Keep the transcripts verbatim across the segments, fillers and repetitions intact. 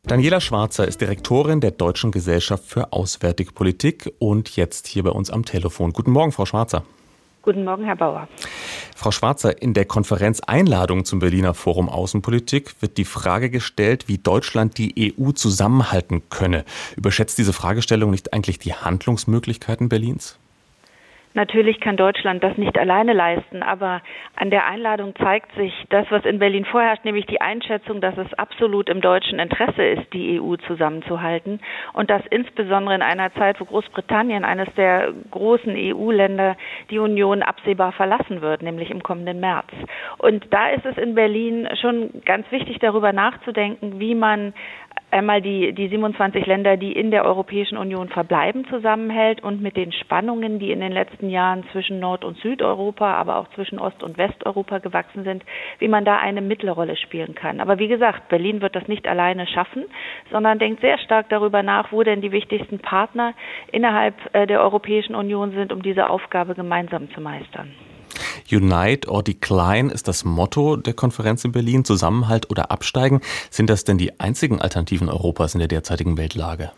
Daniela Schwarzer ist Direktorin der Deutschen Gesellschaft für Auswärtige Politik und jetzt hier bei uns am Telefon. Guten Morgen, Frau Schwarzer. Guten Morgen, Herr Bauer. Frau Schwarzer, in der Konferenz Einladung zum Berliner Forum Außenpolitik wird die Frage gestellt, wie Deutschland die E U zusammenhalten könne. Überschätzt diese Fragestellung nicht eigentlich die Handlungsmöglichkeiten Berlins? Natürlich kann Deutschland das nicht alleine leisten, aber an der Einladung zeigt sich das, was in Berlin vorherrscht, nämlich die Einschätzung, dass es absolut im deutschen Interesse ist, die E U zusammenzuhalten und dass insbesondere in einer Zeit, wo Großbritannien, eines der großen E U-Länder, die Union absehbar verlassen wird, nämlich im kommenden März. Und da ist es in Berlin schon ganz wichtig, darüber nachzudenken, wie man einmal die, die siebenundzwanzig Länder, die in der Europäischen Union verbleiben, zusammenhält und mit den Spannungen, die in den letzten Jahren zwischen Nord- und Südeuropa, aber auch zwischen Ost- und Westeuropa gewachsen sind, wie man da eine Mittelrolle spielen kann. Aber wie gesagt, Berlin wird das nicht alleine schaffen, sondern denkt sehr stark darüber nach, wo denn die wichtigsten Partner innerhalb der Europäischen Union sind, um diese Aufgabe gemeinsam zu meistern. Unite or Decline ist das Motto der Konferenz in Berlin. Zusammenhalt oder Absteigen. Sind das denn die einzigen Alternativen Europas in der derzeitigen Weltlage?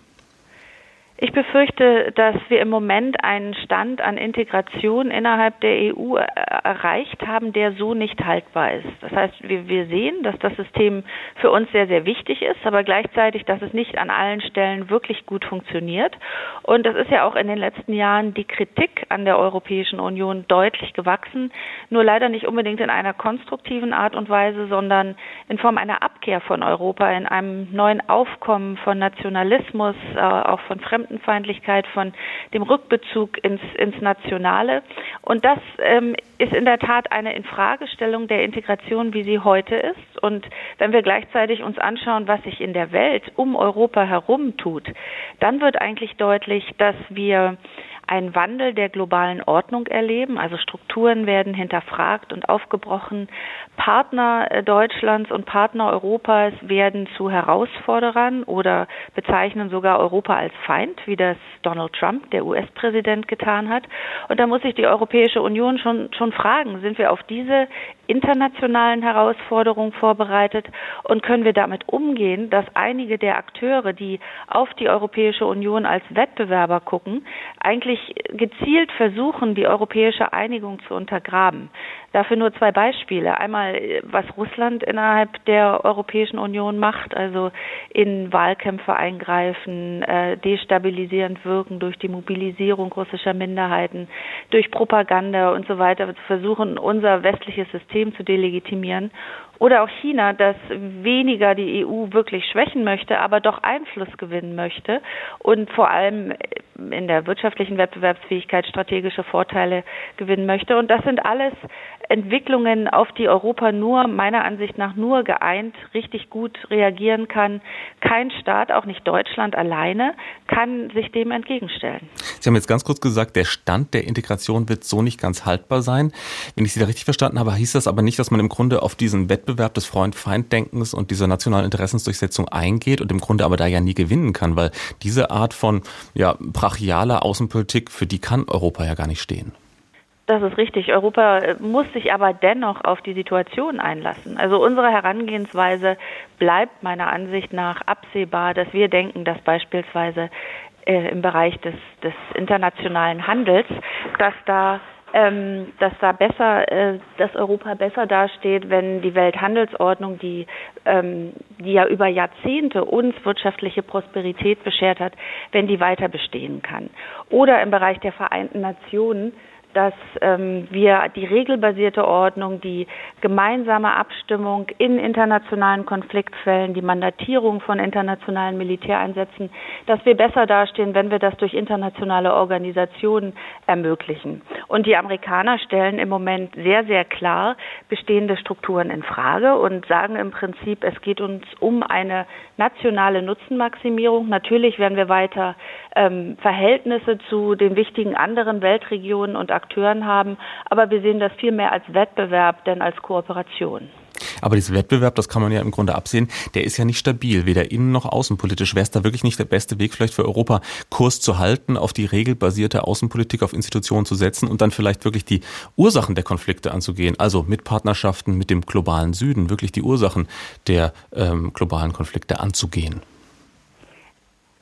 Ich befürchte, dass wir im Moment einen Stand an Integration innerhalb der E U erreicht haben, der so nicht haltbar ist. Das heißt, wir, wir sehen, dass das System für uns sehr, sehr wichtig ist, aber gleichzeitig, dass es nicht an allen Stellen wirklich gut funktioniert. Und das ist ja auch in den letzten Jahren die Kritik an der Europäischen Union deutlich gewachsen, nur leider nicht unbedingt in einer konstruktiven Art und Weise, sondern in Form einer Abkehr von Europa, in einem neuen Aufkommen von Nationalismus, äh, auch von Fremden. Feindlichkeit, von dem Rückbezug ins, ins Nationale. Und das ähm, ist in der Tat eine Infragestellung der Integration, wie sie heute ist. Und wenn wir gleichzeitig uns anschauen, was sich in der Welt um Europa herum tut, dann wird eigentlich deutlich, dass wir einen Wandel der globalen Ordnung erleben. Also Strukturen werden hinterfragt und aufgebrochen. Partner Deutschlands und Partner Europas werden zu Herausforderern oder bezeichnen sogar Europa als Feind, wie das Donald Trump, der U S-Präsident, getan hat. Und da muss sich die Europäische Union schon, schon fragen, sind wir auf diese internationalen Herausforderungen vorbereitet und können wir damit umgehen, dass einige der Akteure, die auf die Europäische Union als Wettbewerber gucken, eigentlich gezielt versuchen, die europäische Einigung zu untergraben. Dafür nur zwei Beispiele. Einmal, was Russland innerhalb der Europäischen Union macht, also in Wahlkämpfe eingreifen, äh, destabilisierend wirken durch die Mobilisierung russischer Minderheiten, durch Propaganda und so weiter, versuchen, unser westliches System zu delegitimieren. Oder auch China, das weniger die E U wirklich schwächen möchte, aber doch Einfluss gewinnen möchte und vor allem in der wirtschaftlichen Wettbewerbsfähigkeit strategische Vorteile gewinnen möchte. Und das sind alles Entwicklungen, auf die Europa nur, meiner Ansicht nach, nur geeint richtig gut reagieren kann. Kein Staat, auch nicht Deutschland alleine, kann sich dem entgegenstellen. Sie haben jetzt ganz kurz gesagt, der Stand der Integration wird so nicht ganz haltbar sein. Wenn ich Sie da richtig verstanden habe, hieß das aber nicht, dass man im Grunde auf diesen Wettbewerb des Freund-Feind-Denkens und dieser nationalen Interessensdurchsetzung eingeht und im Grunde aber da ja nie gewinnen kann, weil diese Art von ja, brachialer Außenpolitik, für die kann Europa ja gar nicht stehen. Das ist richtig. Europa muss sich aber dennoch auf die Situation einlassen. Also unsere Herangehensweise bleibt meiner Ansicht nach absehbar, dass wir denken, dass beispielsweise äh, im Bereich des, des internationalen Handels, dass da Ähm, dass da besser, äh, dass Europa besser dasteht, wenn die Welthandelsordnung, die, ähm, die ja über Jahrzehnte uns wirtschaftliche Prosperität beschert hat, wenn die weiter bestehen kann. Oder im Bereich der Vereinten Nationen, dass ähm, wir die regelbasierte Ordnung, die gemeinsame Abstimmung in internationalen Konfliktfällen, die Mandatierung von internationalen Militäreinsätzen, dass wir besser dastehen, wenn wir das durch internationale Organisationen ermöglichen. Und die Amerikaner stellen im Moment sehr, sehr klar bestehende Strukturen in Frage und sagen im Prinzip, es geht uns um eine nationale Nutzenmaximierung. Natürlich werden wir weiter ähm, Verhältnisse zu den wichtigen anderen Weltregionen und Akteuren haben, aber wir sehen das viel mehr als Wettbewerb denn als Kooperation. Aber dieser Wettbewerb, das kann man ja im Grunde absehen, der ist ja nicht stabil, weder innen- noch außenpolitisch. Wäre es da wirklich nicht der beste Weg vielleicht für Europa, Kurs zu halten, auf die regelbasierte Außenpolitik, auf Institutionen zu setzen und dann vielleicht wirklich die Ursachen der Konflikte anzugehen? Also mit Partnerschaften mit dem globalen Süden, wirklich die Ursachen der ähm, globalen Konflikte anzugehen.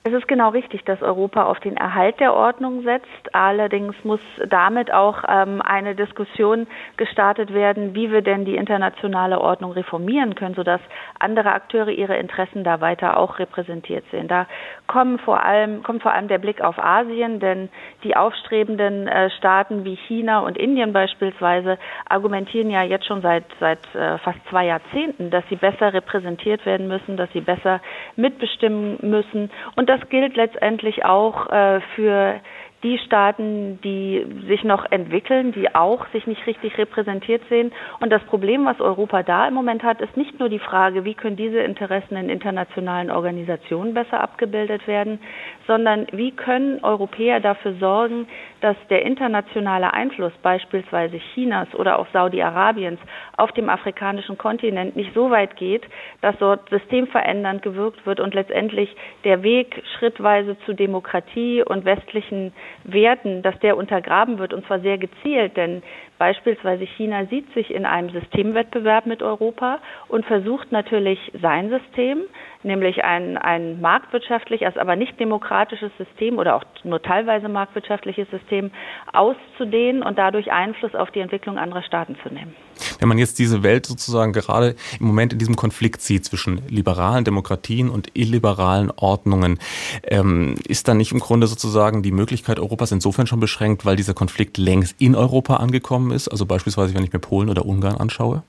Es ist genau richtig, dass Europa auf den Erhalt der Ordnung setzt. Allerdings muss damit auch ähm, eine Diskussion gestartet werden, wie wir denn die internationale Ordnung reformieren können, sodass andere Akteure ihre Interessen da weiter auch repräsentiert sehen. Da kommen vor allem, kommt vor allem der Blick auf Asien, denn die aufstrebenden äh, Staaten wie China und Indien beispielsweise argumentieren ja jetzt schon seit, seit äh, fast zwei Jahrzehnten, dass sie besser repräsentiert werden müssen, dass sie besser mitbestimmen müssen. Und das gilt letztendlich auch äh, für die Staaten, die sich noch entwickeln, die auch sich nicht richtig repräsentiert sehen. Und das Problem, was Europa da im Moment hat, ist nicht nur die Frage, wie können diese Interessen in internationalen Organisationen besser abgebildet werden, sondern wie können Europäer dafür sorgen, dass der internationale Einfluss beispielsweise Chinas oder auch Saudi-Arabiens auf dem afrikanischen Kontinent nicht so weit geht, dass dort systemverändernd gewirkt wird und letztendlich der Weg schrittweise zu Demokratie und westlichen Werten, dass der untergraben wird, und zwar sehr gezielt, denn beispielsweise China sieht sich in einem Systemwettbewerb mit Europa und versucht natürlich sein System, nämlich ein, ein marktwirtschaftliches, aber nicht demokratisches System oder auch nur teilweise marktwirtschaftliches System auszudehnen und dadurch Einfluss auf die Entwicklung anderer Staaten zu nehmen. Wenn man jetzt diese Welt sozusagen gerade im Moment in diesem Konflikt sieht zwischen liberalen Demokratien und illiberalen Ordnungen, ähm, ist dann nicht im Grunde sozusagen die Möglichkeit Europas insofern schon beschränkt, weil dieser Konflikt längst in Europa angekommen ist? Also beispielsweise, wenn ich mir Polen oder Ungarn anschaue?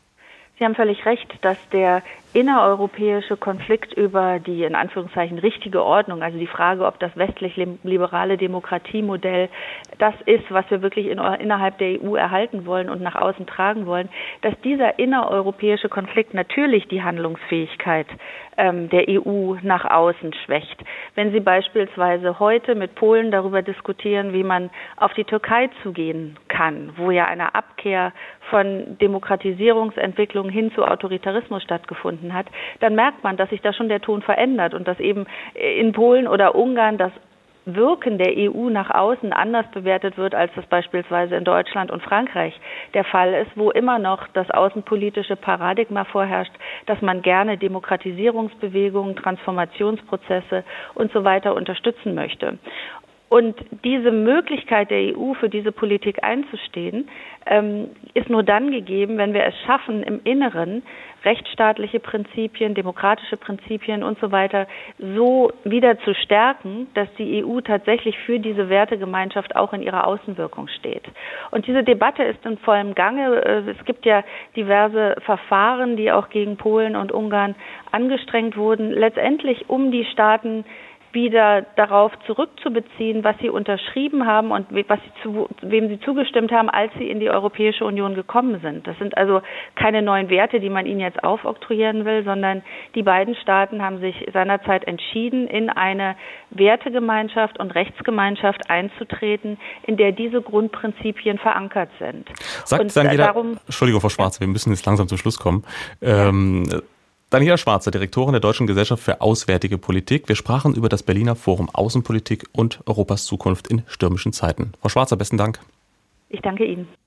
Sie haben völlig recht, dass der innereuropäische Konflikt über die in Anführungszeichen richtige Ordnung, also die Frage, ob das westlich-liberale Demokratiemodell das ist, was wir wirklich in, innerhalb der E U erhalten wollen und nach außen tragen wollen, dass dieser innereuropäische Konflikt natürlich die Handlungsfähigkeit ähm, der E U nach außen schwächt. Wenn Sie beispielsweise heute mit Polen darüber diskutieren, wie man auf die Türkei zugehen kann, wo ja eine Abkehr von Demokratisierungsentwicklung hin zu Autoritarismus stattgefunden hat, dann merkt man, dass sich da schon der Ton verändert und dass eben in Polen oder Ungarn das Wirken der E U nach außen anders bewertet wird, als das beispielsweise in Deutschland und Frankreich der Fall ist, wo immer noch das außenpolitische Paradigma vorherrscht, dass man gerne Demokratisierungsbewegungen, Transformationsprozesse und so weiter unterstützen möchte. Und diese Möglichkeit der E U für diese Politik einzustehen, ähm, ist nur dann gegeben, wenn wir es schaffen, im Inneren rechtsstaatliche Prinzipien, demokratische Prinzipien und so weiter so wieder zu stärken, dass die E U tatsächlich für diese Wertegemeinschaft auch in ihrer Außenwirkung steht. Und diese Debatte ist in vollem Gange. Es gibt ja diverse Verfahren, die auch gegen Polen und Ungarn angestrengt wurden, letztendlich um die Staaten wieder darauf zurückzubeziehen, was sie unterschrieben haben und was sie zu, wem sie zugestimmt haben, als sie in die Europäische Union gekommen sind. Das sind also keine neuen Werte, die man ihnen jetzt aufoktroyieren will, sondern die beiden Staaten haben sich seinerzeit entschieden, in eine Wertegemeinschaft und Rechtsgemeinschaft einzutreten, in der diese Grundprinzipien verankert sind. Sagt und dann jeder, darum, Entschuldigung, Frau Schwarze, ja. Wir müssen jetzt langsam zum Schluss kommen. Ähm, ja. Daniela Schwarze, Direktorin der Deutschen Gesellschaft für Auswärtige Politik. Wir sprachen über das Berliner Forum Außenpolitik und Europas Zukunft in stürmischen Zeiten. Frau Schwarze, besten Dank. Ich danke Ihnen.